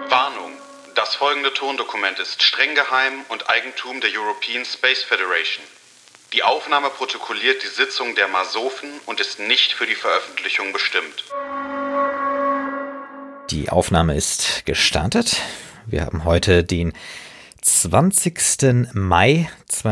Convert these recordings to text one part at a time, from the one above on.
Warnung. Das folgende Tondokument ist streng geheim und Eigentum der European Space Federation. Die Aufnahme protokolliert die Sitzung der Masofen und ist nicht für die Veröffentlichung bestimmt. Die Aufnahme ist gestartet. Wir haben heute den 20. Mai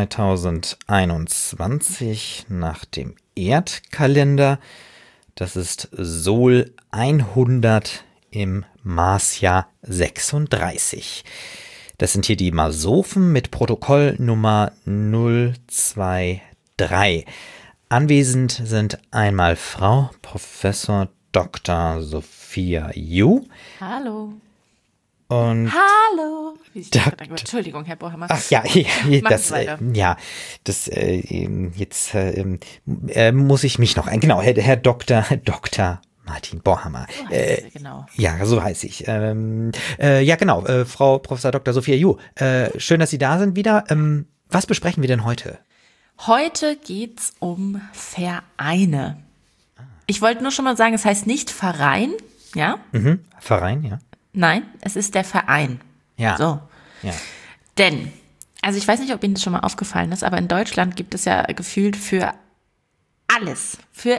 2021 nach dem Erdkalender. Das ist Sol 100 im Marsjahr 36. Das sind hier die Masofen mit Protokollnummer 023. Anwesend sind einmal Frau Professor Dr. Sophia Yu. Hallo. Und Hallo. Entschuldigung, Herr Bohammer. Ach ja, jetzt muss ich mich noch genau, Herr Dr. Martin Bohammer. So heißt sie, genau. Ja, so heiße ich. Frau Professor Dr. Sophia Yu. Schön, dass Sie da sind wieder. Was besprechen wir denn heute? Heute geht's um Vereine. Ich wollte nur schon mal sagen, es heißt nicht Verein, ja? Verein, ja. Nein, es ist der Verein. Ja. So. Ja. Denn, also ich weiß nicht, ob Ihnen das schon mal aufgefallen ist, aber in Deutschland gibt es ja gefühlt für alles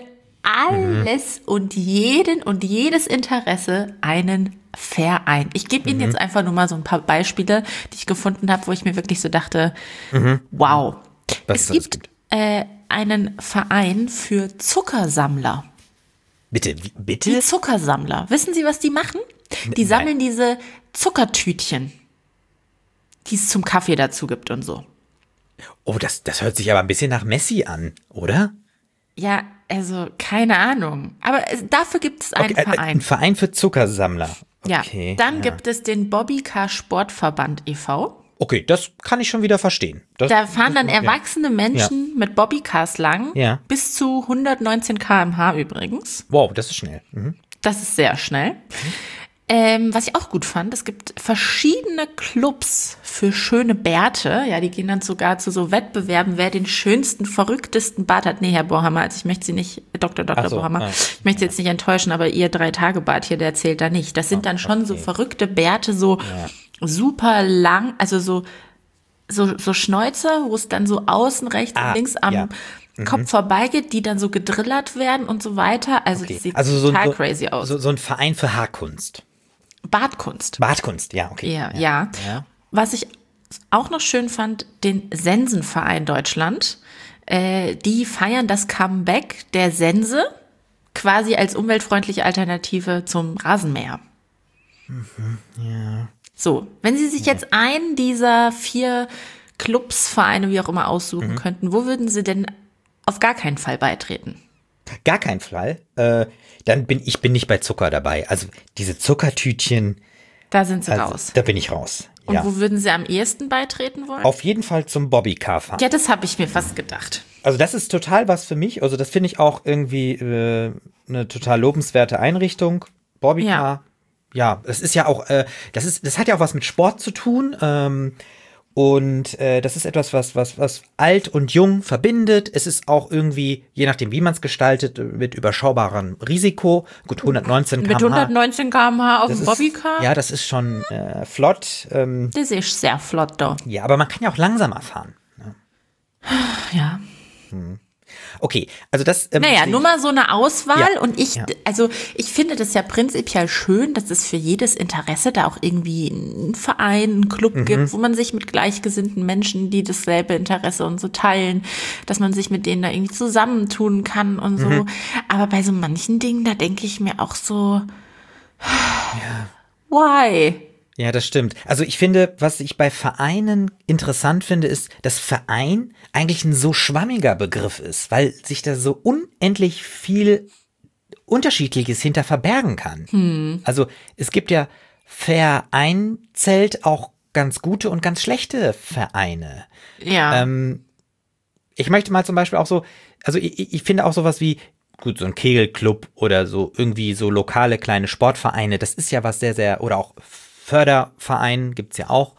und jeden und jedes Interesse einen Verein. Ich gebe Ihnen jetzt einfach nur mal so ein paar Beispiele, die ich gefunden habe, wo ich mir wirklich so dachte, wow. Es gibt einen Verein für Zuckersammler. Bitte? Die Zuckersammler. Wissen Sie, was die machen? Die sammeln diese Zuckertütchen, die es zum Kaffee dazu gibt und so. Oh, das hört sich aber ein bisschen nach Messi an, oder? Ja, also keine Ahnung. Aber dafür gibt es einen Verein. Ein Verein für Zuckersammler. Okay, ja, dann gibt es den Bobbycar Sportverband e.V. Okay, das kann ich schon wieder verstehen. Da fahren dann erwachsene Menschen mit Bobbycars lang, bis zu 119 km/h übrigens. Wow, das ist schnell. Das ist sehr schnell. Was ich auch gut fand, es gibt verschiedene Clubs für schöne Bärte. Ja, die gehen dann sogar zu so Wettbewerben, wer den schönsten, verrücktesten Bart hat. Nee, Herr Bohammer, also ich möchte Sie nicht, Dr. Bohammer, ich möchte Sie jetzt nicht enttäuschen, aber Ihr 3-Tage-Bart hier, der zählt da nicht. Das sind dann schon so verrückte Bärte, so super lang, also so Schnäuzer, wo es dann so außen rechts und links am Kopf vorbeigeht, die dann so gedrillert werden und so weiter. Also das sieht total crazy aus. So ein Verein für Haarkunst. Bartkunst, ja, okay. Ja. Was ich auch noch schön fand, den Sensenverein Deutschland. Die feiern das Comeback der Sense quasi als umweltfreundliche Alternative zum Rasenmäher. Ja. So, wenn Sie sich jetzt einen dieser 4 Clubs, Vereine, wie auch immer, aussuchen könnten, wo würden Sie denn auf gar keinen Fall beitreten? Gar keinen Fall. Dann bin ich nicht bei Zucker dabei. Also diese Zuckertütchen. Da sind Sie raus. Da bin ich raus. Und wo würden Sie am ehesten beitreten wollen? Auf jeden Fall zum Bobbycar fahren. Ja, das habe ich mir fast gedacht. Also das ist total was für mich. Also das finde ich auch irgendwie eine total lobenswerte Einrichtung. Bobbycar. Ja, es ist ja auch, das hat ja auch was mit Sport zu tun. Und das ist etwas, was alt und jung verbindet. Es ist auch irgendwie, je nachdem, wie man es gestaltet, mit überschaubarem Risiko. Gut, 119 km/h. Mit 119 km/h auf dem Bobbycar? Ja, das ist schon flott. Das ist sehr flott, doch. Ja, aber man kann ja auch langsamer fahren. Ja. Okay, also das. Nur mal so eine Auswahl und ich finde das ja prinzipiell schön, dass es für jedes Interesse da auch irgendwie einen Verein, einen Club gibt, wo man sich mit gleichgesinnten Menschen, die dasselbe Interesse und so teilen, dass man sich mit denen da irgendwie zusammentun kann und so. Aber bei so manchen Dingen, da denke ich mir auch so, why? Ja, das stimmt. Also ich finde, was ich bei Vereinen interessant finde, ist, dass Verein eigentlich ein so schwammiger Begriff ist, weil sich da so unendlich viel Unterschiedliches hinter verbergen kann. Also es gibt ja vereinzelt auch ganz gute und ganz schlechte Vereine. Ja. Ich möchte mal zum Beispiel auch so, also ich finde auch sowas wie, gut, so ein Kegelclub oder so irgendwie so lokale kleine Sportvereine, das ist ja was sehr, sehr, oder auch Förderverein gibt's ja auch.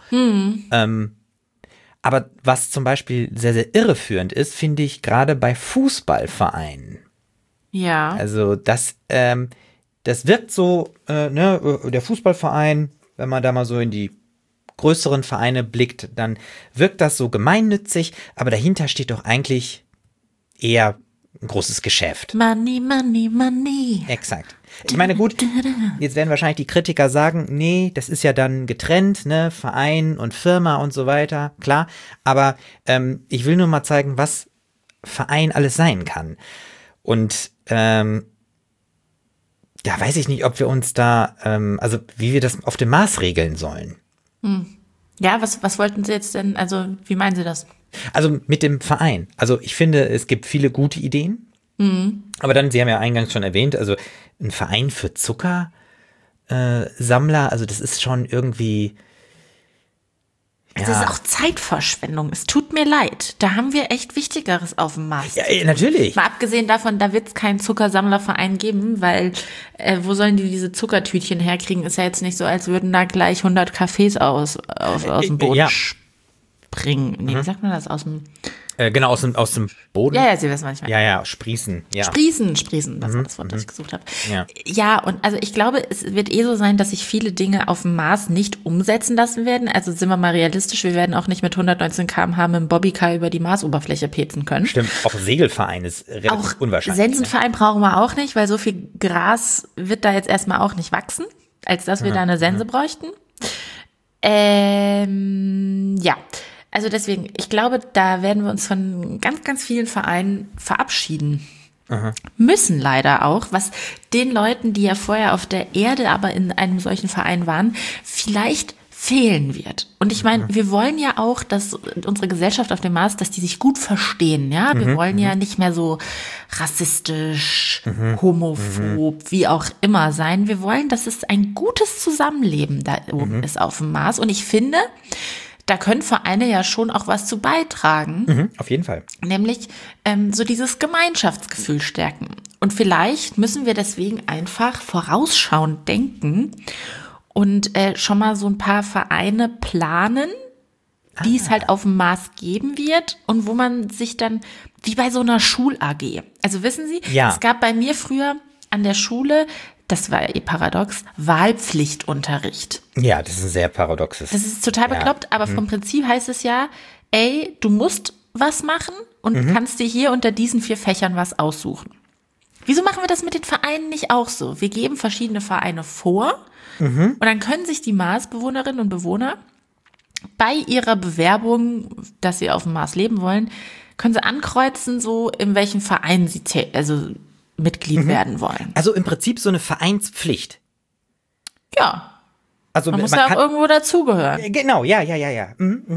Aber was zum Beispiel sehr, sehr irreführend ist, finde ich gerade bei Fußballvereinen. Ja. Also das wirkt so, der Fußballverein, wenn man da mal so in die größeren Vereine blickt, dann wirkt das so gemeinnützig, aber dahinter steht doch eigentlich eher ein großes Geschäft. Money, money, money. Exakt. Ich meine, gut, jetzt werden wahrscheinlich die Kritiker sagen, nee, das ist ja dann getrennt, ne, Verein und Firma und so weiter, klar, aber ich will nur mal zeigen, was Verein alles sein kann. Und da weiß ich nicht, ob wir uns da, also wie wir das auf dem Mars regeln sollen. Ja, was wollten Sie jetzt denn, also wie meinen Sie das? Also mit dem Verein. Also ich finde, es gibt viele gute Ideen. Aber dann, Sie haben ja eingangs schon erwähnt, also ein Verein für Zuckersammler, also das ist schon irgendwie. Es ist auch Zeitverschwendung. Es tut mir leid. Da haben wir echt Wichtigeres auf dem Mars. Ja, natürlich. Mal abgesehen davon, da wird es keinen Zuckersammlerverein geben, weil wo sollen die diese Zuckertütchen herkriegen? Ist ja jetzt nicht so, als würden da gleich 100 Kaffees aus dem Boden springen. Nee, wie sagt man das? Genau, aus dem Boden. Ja, Sie wissen, was ich meine. Ja, sprießen. Ja. Sprießen, das war das Wort, das ich gesucht habe. Ja. Und also ich glaube, es wird so sein, dass sich viele Dinge auf dem Mars nicht umsetzen lassen werden. Also sind wir mal realistisch, wir werden auch nicht mit 119 km/h mit dem Bobbycar über die Marsoberfläche petzen können. Stimmt, auch Segelverein ist relativ unwahrscheinlich. Sensenverein brauchen wir auch nicht, weil so viel Gras wird da jetzt erstmal auch nicht wachsen, als dass wir da eine Sense bräuchten. Ja. Also deswegen, ich glaube, da werden wir uns von ganz, ganz vielen Vereinen verabschieden. Müssen leider auch, was den Leuten, die ja vorher auf der Erde, aber in einem solchen Verein waren, vielleicht fehlen wird. Und ich meine, wir wollen ja auch, dass unsere Gesellschaft auf dem Mars, dass die sich gut verstehen, ja. Wir wollen ja nicht mehr so rassistisch, homophob, wie auch immer sein. Wir wollen, dass es ein gutes Zusammenleben da oben ist auf dem Mars. Und ich finde, da können Vereine ja schon auch was zu beitragen. Auf jeden Fall. Nämlich so dieses Gemeinschaftsgefühl stärken. Und vielleicht müssen wir deswegen einfach vorausschauend denken und schon mal so ein paar Vereine planen, die es halt auf dem Mars geben wird und wo man sich dann, wie bei so einer Schul-AG. Also wissen Sie, es gab bei mir früher an der Schule, das war paradox, Wahlpflichtunterricht. Ja, das ist ein sehr paradoxes. Das ist total bekloppt, aber vom Prinzip heißt es ja, ey, du musst was machen und kannst dir hier unter diesen 4 Fächern was aussuchen. Wieso machen wir das mit den Vereinen nicht auch so? Wir geben verschiedene Vereine vor und dann können sich die Marsbewohnerinnen und Bewohner bei ihrer Bewerbung, dass sie auf dem Mars leben wollen, können sie ankreuzen, so in welchem Verein sie Mitglied werden wollen. Also im Prinzip so eine Vereinspflicht. Ja. Also man muss ja auch irgendwo dazugehören. Genau, ja. Ja,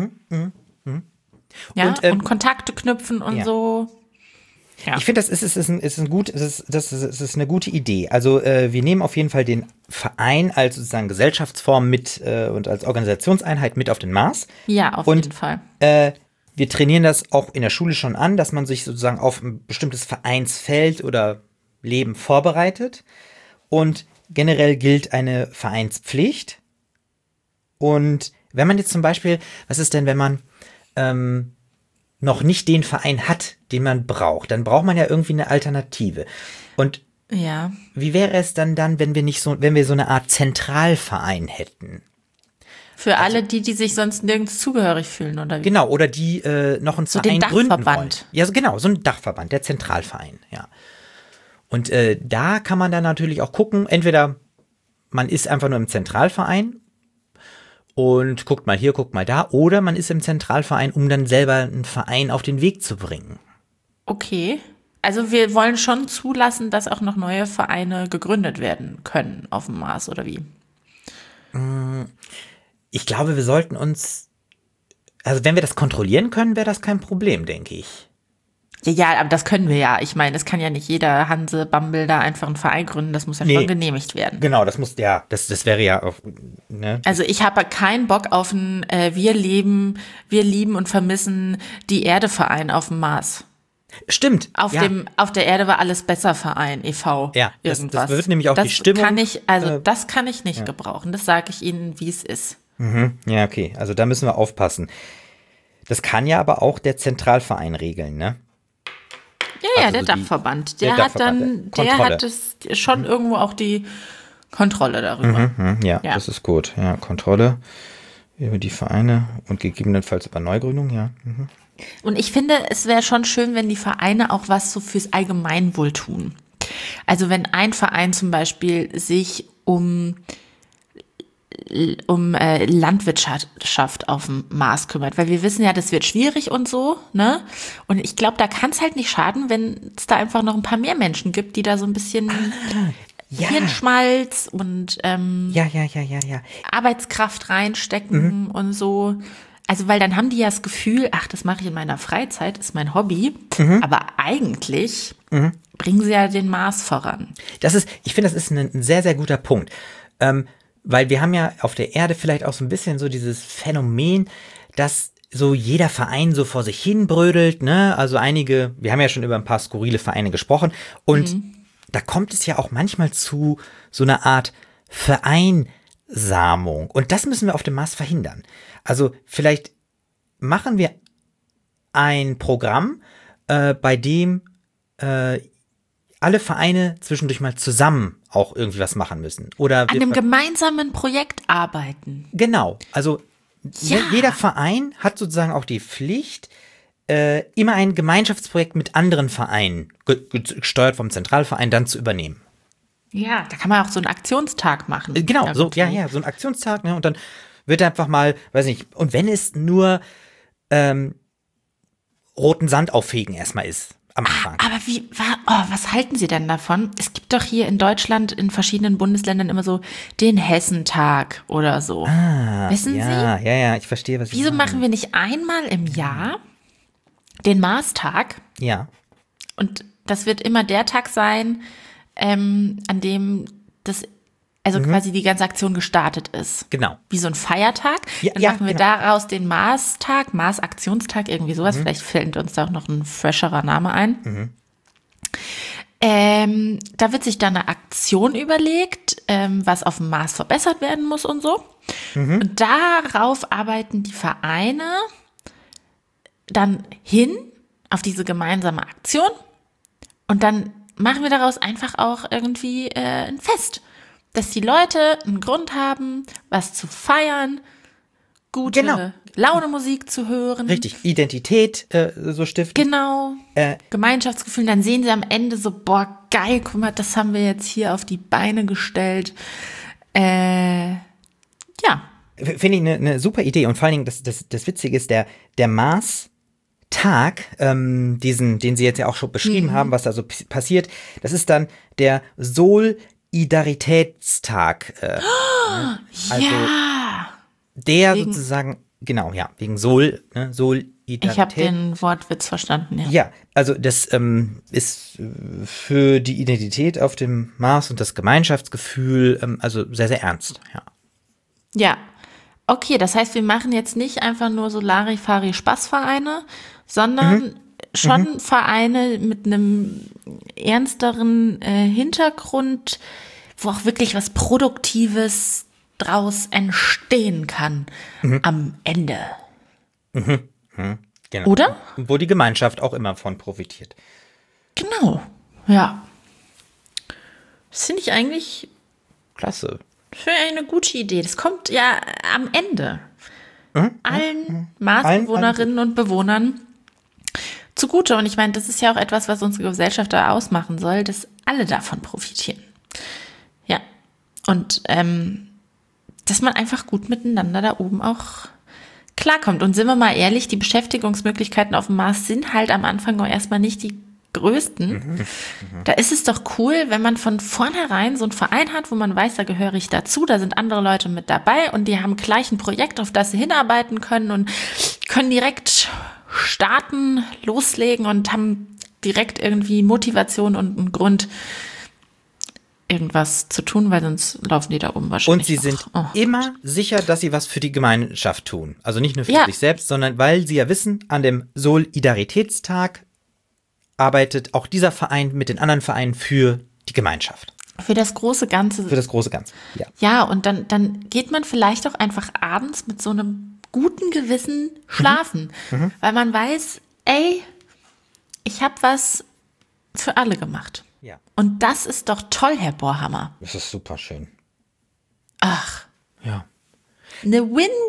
und Kontakte knüpfen und so. Ja. Ich finde, das ist eine gute Idee. Also wir nehmen auf jeden Fall den Verein als sozusagen Gesellschaftsform mit und als Organisationseinheit mit auf den Mars. Ja, auf jeden Fall. Wir trainieren das auch in der Schule schon an, dass man sich sozusagen auf ein bestimmtes Vereinsfeld oder Leben vorbereitet. Und generell gilt eine Vereinspflicht. Und wenn man jetzt zum Beispiel, was ist denn, wenn man noch nicht den Verein hat, den man braucht, dann braucht man ja irgendwie eine Alternative. Und wie wäre es dann, wenn wir so eine Art Zentralverein hätten? Für alle, die sich sonst nirgends zugehörig fühlen, oder wie? Genau, oder die noch einen so Verein den gründen Dachverband. wollen. Ja, genau, so ein Dachverband, der Zentralverein, ja. Und da kann man dann natürlich auch gucken, entweder man ist einfach nur im Zentralverein und guckt mal hier, guckt mal da, oder man ist im Zentralverein, um dann selber einen Verein auf den Weg zu bringen. Okay. Also wir wollen schon zulassen, dass auch noch neue Vereine gegründet werden können auf dem Mars, oder wie? Ich glaube, wir sollten uns, also wenn wir das kontrollieren können, wäre das kein Problem, denke ich. Ja, aber das können wir ja. Ich meine, es kann ja nicht jeder Hanse Bumble da einfach einen Verein gründen. Das muss ja schon genehmigt werden. Genau, das wäre ja auch, ne? Also ich habe keinen Bock auf einen wir lieben und vermissen die Erde-Verein auf dem Mars. Stimmt. Auf der Erde war alles besser Verein, e.V. Ja, irgendwas. Das wird nämlich auch die Stimmung. Das kann ich nicht gebrauchen. Das sage ich Ihnen, wie es ist. Ja, okay. Also da müssen wir aufpassen. Das kann ja aber auch der Zentralverein regeln, ne? Ja, der Dachverband. Der hat es schon irgendwo auch die Kontrolle darüber. Ja, das ist gut. Ja, Kontrolle über die Vereine und gegebenenfalls über Neugründung, ja. Und ich finde, es wäre schon schön, wenn die Vereine auch was so fürs Allgemeinwohl tun. Also wenn ein Verein zum Beispiel sich um Landwirtschaft auf dem Mars kümmert, weil wir wissen ja, das wird schwierig und so, ne? Und ich glaube, da kann es halt nicht schaden, wenn es da einfach noch ein paar mehr Menschen gibt, die da so ein bisschen Hirnschmalz und Arbeitskraft reinstecken und so. Also, weil dann haben die ja das Gefühl, ach, das mache ich in meiner Freizeit, ist mein Hobby, aber eigentlich bringen sie ja den Mars voran. Ich finde, das ist ein sehr, sehr guter Punkt. Weil wir haben ja auf der Erde vielleicht auch so ein bisschen so dieses Phänomen, dass so jeder Verein so vor sich hin brödelt, ne? Also wir haben ja schon über ein paar skurrile Vereine gesprochen und da kommt es ja auch manchmal zu so einer Art Vereinsamung und das müssen wir auf dem Mars verhindern. Also vielleicht machen wir ein Programm, bei dem alle Vereine zwischendurch mal zusammen auch irgendwie was machen müssen. Oder an einem gemeinsamen Projekt arbeiten. Genau. Also jeder Verein hat sozusagen auch die Pflicht, immer ein Gemeinschaftsprojekt mit anderen Vereinen, gesteuert vom Zentralverein, dann zu übernehmen. Ja, da kann man auch so einen Aktionstag machen. Genau, so ein Aktionstag, ne? Und dann wird einfach mal, weiß nicht, und wenn es nur roten Sand auffegen erstmal ist. Aber was halten Sie denn davon? Es gibt doch hier in Deutschland in verschiedenen Bundesländern immer so den Hessentag oder so. Wissen Sie? Ja, ich verstehe, was Sie Wieso sagen. machen wir nicht einmal im Jahr den Marstag? Ja. Und das wird immer der Tag sein, an dem quasi die ganze Aktion gestartet ist. Genau. Wie so ein Feiertag. Dann machen wir daraus den Marstag, Mars-Aktionstag, irgendwie sowas. Vielleicht fällt uns da auch noch ein fresherer Name ein. Da wird sich dann eine Aktion überlegt, was auf dem Mars verbessert werden muss und so. Und darauf arbeiten die Vereine dann hin, auf diese gemeinsame Aktion. Und dann machen wir daraus einfach auch irgendwie ein Fest. Dass die Leute einen Grund haben, was zu feiern, gute Laune-Musik zu hören. Richtig, Identität so stiften. Genau, Gemeinschaftsgefühl. Dann sehen sie am Ende so, boah, geil, guck mal, das haben wir jetzt hier auf die Beine gestellt. Ja. Finde ich eine super Idee. Und vor allen Dingen, das Witzige ist, der Mars-Tag, den Sie jetzt ja auch schon beschrieben haben, was da so passiert, das ist dann der Solidaritätstag. Also der sozusagen, genau, ja, wegen Solidarität. Ich habe den Wortwitz verstanden, ja. Ja, also das ist für die Identität auf dem Mars und das Gemeinschaftsgefühl also sehr, sehr ernst, ja. Ja, okay, das heißt, wir machen jetzt nicht einfach nur so Larifari-Spaßvereine, sondern schon Vereine mit einem ernsteren Hintergrund, wo auch wirklich was Produktives draus entstehen kann am Ende. Genau. Oder? Wo die Gemeinschaft auch immer von profitiert. Genau, ja. Das finde ich eigentlich Klasse. für eine gute Idee. Das kommt ja am Ende allen Marsbewohnerinnen und Bewohnern zugute. Und ich meine, das ist ja auch etwas, was unsere Gesellschaft da ausmachen soll, dass alle davon profitieren. Ja. Und dass man einfach gut miteinander da oben auch klarkommt. Und sind wir mal ehrlich, die Beschäftigungsmöglichkeiten auf dem Mars sind halt am Anfang auch erstmal nicht die größten. Da ist es doch cool, wenn man von vornherein so einen Verein hat, wo man weiß, da gehöre ich dazu, da sind andere Leute mit dabei und die haben gleich ein Projekt, auf das sie hinarbeiten können und können direkt starten, loslegen und haben direkt irgendwie Motivation und einen Grund, irgendwas zu tun, weil sonst laufen die da oben wahrscheinlich. Und sie sind immer sicher, dass sie was für die Gemeinschaft tun. Also nicht nur für sich selbst, sondern weil sie ja wissen, an dem Solidaritätstag arbeitet auch dieser Verein mit den anderen Vereinen für die Gemeinschaft. Für das große Ganze. Für das große Ganze, ja. Ja, und dann geht man vielleicht auch einfach abends mit so einem guten Gewissen schlafen. Weil man weiß, ey, ich habe was für alle gemacht. Ja. Und das ist doch toll, Herr Bohrhammer. Das ist super schön. Ach. Ja. Eine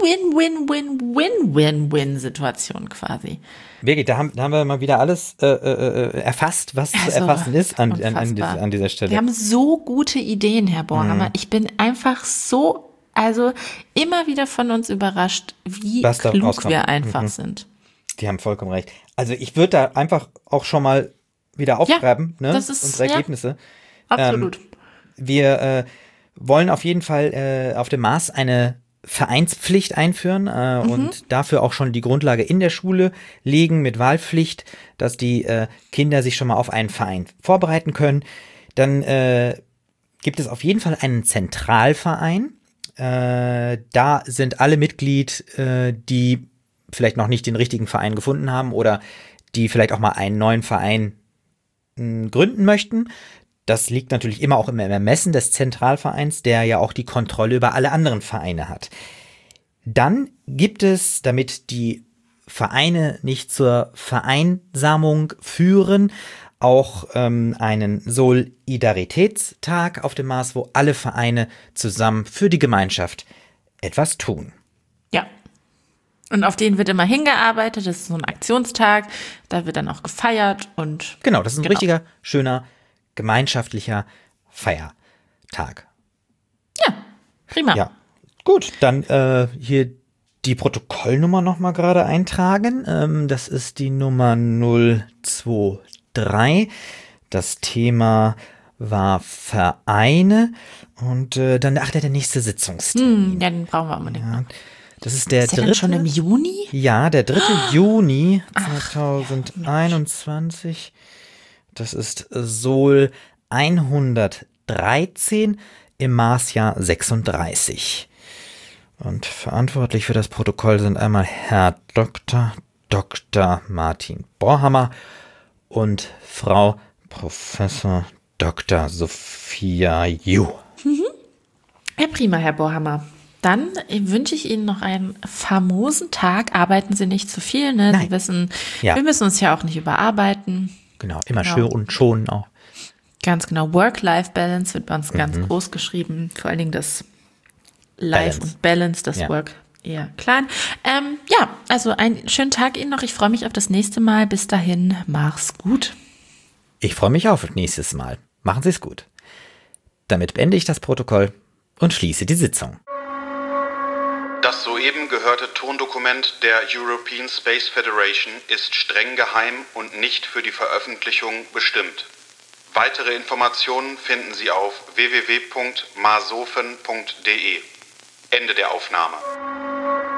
Win-Win-Win-Win-Win-Win-Situation quasi. Birgit, da haben wir mal wieder alles erfasst, was zu erfassen ist an dieser Stelle. Wir haben so gute Ideen, Herr Borhammer. Ich bin einfach so, immer wieder von uns überrascht, wie klug wir einfach sind. Die haben vollkommen recht. Also ich würde da einfach auch schon mal wieder aufschreiben, unsere Ergebnisse. Absolut. Wir wollen auf jeden Fall auf dem Mars eine Vereinspflicht einführen und dafür auch schon die Grundlage in der Schule legen mit Wahlpflicht, dass die Kinder sich schon mal auf einen Verein vorbereiten können. Dann gibt es auf jeden Fall einen Zentralverein. Da sind alle Mitglied, die vielleicht noch nicht den richtigen Verein gefunden haben oder die vielleicht auch mal einen neuen Verein gründen möchten. Das liegt natürlich immer auch im Ermessen des Zentralvereins, der ja auch die Kontrolle über alle anderen Vereine hat. Dann gibt es, damit die Vereine nicht zur Vereinsamung führen, auch einen Solidaritätstag auf dem Mars, wo alle Vereine zusammen für die Gemeinschaft etwas tun. Ja. Und auf den wird immer hingearbeitet. Das ist so ein Aktionstag. Da wird dann auch gefeiert und. Genau, das ist ein richtiger, schöner, gemeinschaftlicher Feiertag. Ja, prima. Ja, gut, dann hier die Protokollnummer nochmal gerade eintragen. Das ist die Nummer 023. Das Thema war Vereine und dann der nächste Sitzungstermin. Ja, den brauchen wir unbedingt. Ja, das ist der dritte. Denn schon im Juni? Ja, der 3. Juni 2021. Das ist Sol 113 im Marsjahr 36. Und verantwortlich für das Protokoll sind einmal Herr Dr. Martin Borhammer und Frau Professor Dr. Sophia Ju. Ja, prima, Herr Borhammer. Dann wünsche ich Ihnen noch einen famosen Tag. Arbeiten Sie nicht zu viel, ne? Nein. Sie wissen, wir müssen uns ja auch nicht überarbeiten. Genau, immer schön und schonen auch. Ganz genau. Work-Life-Balance wird bei uns ganz groß geschrieben. Vor allen Dingen das Life und Balance, das Work eher klein. Ja, also einen schönen Tag Ihnen noch. Ich freue mich auf das nächste Mal. Bis dahin, mach's gut. Ich freue mich auf nächstes Mal. Machen Sie es gut. Damit beende ich das Protokoll und schließe die Sitzung. Das soeben gehörte Tondokument der European Space Federation ist streng geheim und nicht für die Veröffentlichung bestimmt. Weitere Informationen finden Sie auf www.marsofen.de. Ende der Aufnahme.